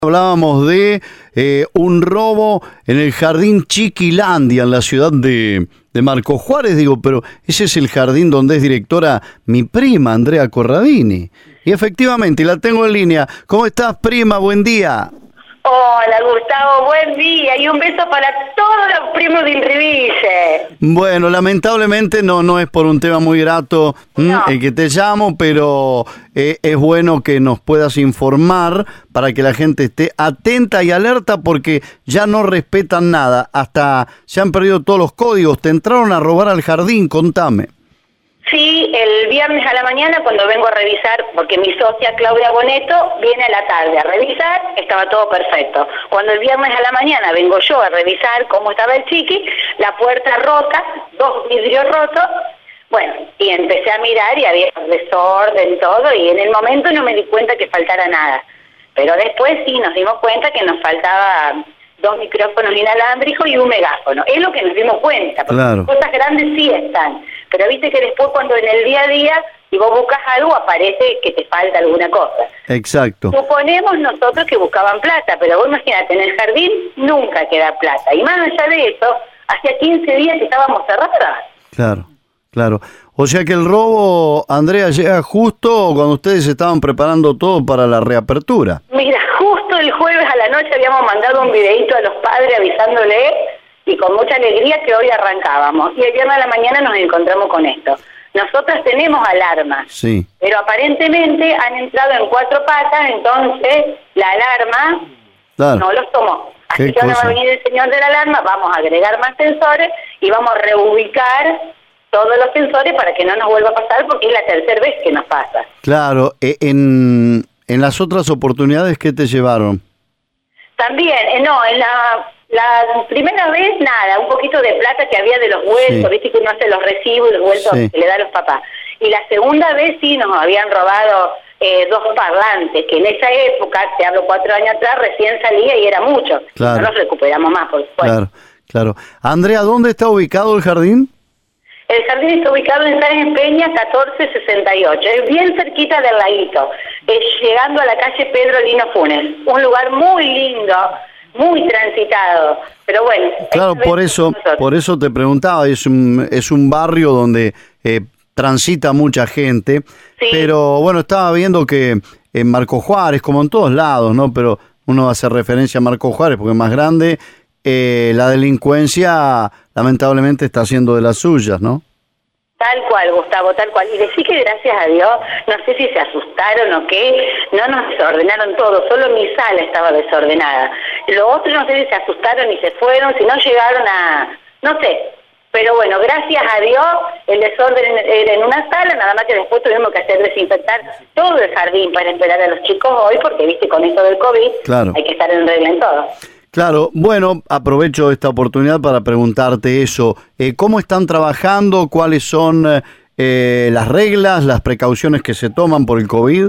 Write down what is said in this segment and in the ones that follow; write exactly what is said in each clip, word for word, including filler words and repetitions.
Hablábamos de eh, un robo en el jardín Chiquilandia, en la ciudad de, de Marco Juárez. Digo, pero ese es el jardín donde es directora mi prima, Andrea Corradini. Y efectivamente, la tengo en línea. ¿Cómo estás, prima? Buen día. Hola, Gustavo, buen día y un beso para todos los primos de Inrivice. Bueno, lamentablemente no no es por un tema muy grato No. el que te llamo, pero eh, es bueno que nos puedas informar para que la gente esté atenta y alerta, porque ya no respetan nada. Hasta se han perdido todos los códigos. Te entraron a robar al jardín, contame. Sí, el viernes a la mañana cuando vengo a revisar, porque mi socia Claudia Boneto viene a la tarde a revisar, estaba todo perfecto. Cuando el viernes a la mañana vengo yo a revisar cómo estaba el chiqui, la puerta rota, dos vidrios rotos, bueno, y empecé a mirar y había desorden, todo, y en el momento no me di cuenta que faltara nada. Pero después sí nos dimos cuenta que nos faltaba dos micrófonos inalámbricos y un megáfono. Es lo que nos dimos cuenta, porque Claro. cosas grandes sí están. Pero viste que después cuando en el día a día, si vos buscas algo, aparece que te falta alguna cosa. Exacto. Suponemos nosotros que buscaban plata, pero vos imagínate, en el jardín nunca queda plata. Y más allá de eso, hacía quince días que estábamos cerradas. Claro, claro. O sea que el robo, Andrea, llega justo cuando ustedes estaban preparando todo para la reapertura. Mira, justo el jueves a la noche habíamos mandado un videito a los padres avisándole, y con mucha alegría, que hoy arrancábamos. Y el viernes a la mañana nos encontramos con esto. Nosotras tenemos alarma, Sí. pero aparentemente han entrado en cuatro patas, entonces la alarma Claro. no los tomó. Así Qué que ahora va cosa. a venir el señor de la alarma, vamos a agregar más sensores y vamos a reubicar todos los sensores para que no nos vuelva a pasar, porque es la tercera vez que nos pasa. Claro, e- en, en las otras oportunidades, ¿qué te llevaron? También, eh, no, en la, la primera vez nada, un poquito de plata que había de los vueltos, Sí. viste que uno hace los recibos y los vueltos Sí. que le da a los papás. Y la segunda vez sí nos habían robado eh, dos parlantes, que en esa época, te hablo cuatro años atrás, recién salía y era mucho. Claro. No nos recuperamos más, por supuesto. Claro, claro. Andrea, ¿dónde está ubicado el jardín? El jardín está ubicado en Sáenz Peña catorce sesenta y ocho, es bien cerquita del laguito, es llegando a la calle Pedro Lino Funes, un lugar muy lindo, muy transitado, pero bueno. Claro, esta por vez eso, nosotros. por eso te preguntaba. Es un, es un barrio donde eh, transita mucha gente, Sí. pero bueno, estaba viendo que en Marco Juárez, como en todos lados, ¿no? Pero uno hace referencia a Marco Juárez porque es más grande. Eh, la delincuencia lamentablemente está haciendo de las suyas, ¿no? Tal cual, Gustavo, tal cual. Y decir que gracias a Dios, no sé si se asustaron o qué, no nos desordenaron todo, solo mi sala estaba desordenada. Lo otro no sé si se asustaron y se fueron, si no llegaron a... no sé. Pero bueno, gracias a Dios, el desorden era en una sala, nada más que después tuvimos que hacer desinfectar todo el jardín para esperar a los chicos hoy, porque viste, con esto del COVID, Claro. hay que estar en regla en todo. Claro, bueno, aprovecho esta oportunidad para preguntarte eso. Eh, ¿Cómo están trabajando? ¿Cuáles son eh, las reglas, las precauciones que se toman por el COVID?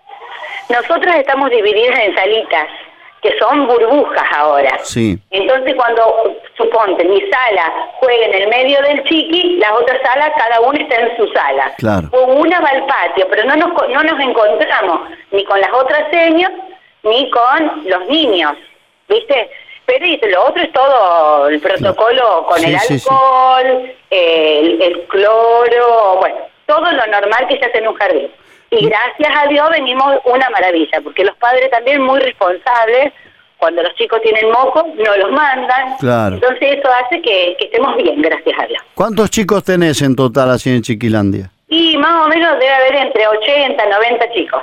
Nosotras estamos divididas en salitas, que son burbujas ahora. Sí. Entonces cuando, suponte, mi sala juega en el medio del chiqui, las otras salas, cada una está en su sala. Claro. O una va al patio, pero no nos, co- no nos encontramos ni con las otras señas, ni con los niños, ¿viste? Pero y lo otro es todo el protocolo con Sí, el sí, sí. alcohol, el, el cloro, bueno, todo lo normal que se hace en un jardín. Y gracias a Dios venimos una maravilla, porque los padres también muy responsables, cuando los chicos tienen moco, no los mandan. Claro. Entonces eso hace que, que estemos bien, gracias a Dios. ¿Cuántos chicos tenés en total así en Chiquilandia? Y más o menos debe haber entre ochenta, noventa chicos.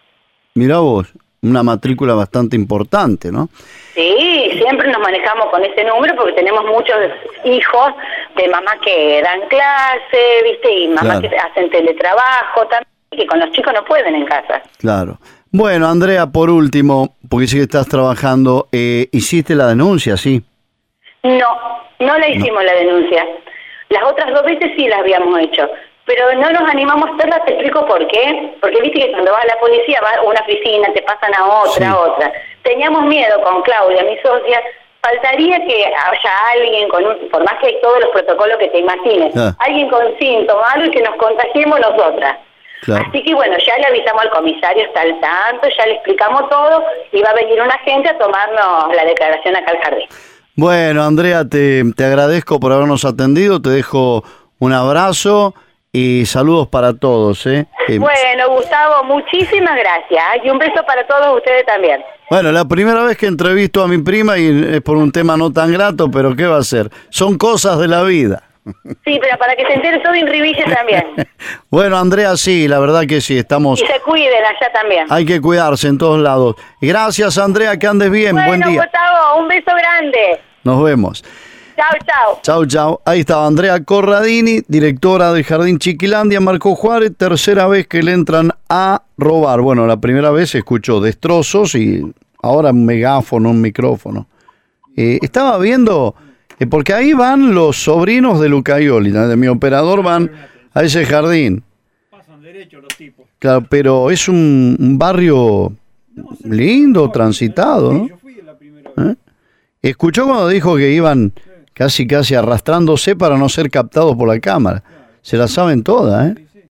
Mirá vos, una matrícula bastante importante, ¿no? Sí, siempre nos manejamos con ese número porque tenemos muchos hijos de mamás que dan clase, ¿viste? Y mamás Claro. que hacen teletrabajo también, que con los chicos no pueden en casa. Claro. Bueno, Andrea, por último, porque sí que estás trabajando, eh, ¿hiciste la denuncia, sí? No, no la hicimos la denuncia. Las otras dos veces sí la habíamos hecho, pero no nos animamos a hacerla. Te explico por qué. Porque viste que cuando vas a la policía, vas a una oficina, te pasan a otra, Sí. a otra. Teníamos miedo con Claudia, mi socia. Faltaría que haya alguien con un, por más que hay todos los protocolos que te imagines, Ah. alguien con síntomas, algo y que nos contagiemos nosotras. Claro. Así que bueno, ya le avisamos al comisario, está al tanto, ya le explicamos todo y va a venir una gente a tomarnos la declaración acá al jardín. Bueno, Andrea, te, te agradezco por habernos atendido, te dejo un abrazo y saludos para todos. ¿eh? Eh, Bueno, Gustavo, muchísimas gracias ¿eh? y un beso para todos ustedes también. Bueno, la primera vez que entrevisto a mi prima y es por un tema no tan grato, pero ¿qué va a ser? Son cosas de la vida. Sí, pero para que se entere todo Inriviche también. Bueno, Andrea, sí, la verdad que sí, estamos... Y se cuiden allá también. Hay que cuidarse en todos lados. Gracias, Andrea, que andes bien, bueno, buen día. Gustavo, un beso grande. Nos vemos. Chao, chao. Chau, chau. Ahí estaba Andrea Corradini, directora del Jardín Chiquilandia, Marco Juárez, tercera vez que le entran a robar. Bueno, la primera vez escuchó destrozos y ahora un megáfono, un micrófono. Eh, estaba viendo... Eh, porque ahí van los sobrinos de Lucayoli, ¿no? De mi operador, van a ese jardín. Pasan derecho los tipos. Claro, pero es un, un barrio lindo, transitado, ¿no? Yo fui la primera vez. ¿Eh? Escuchó cuando dijo que iban casi casi arrastrándose para no ser captados por la cámara. Se la saben todas, ¿eh?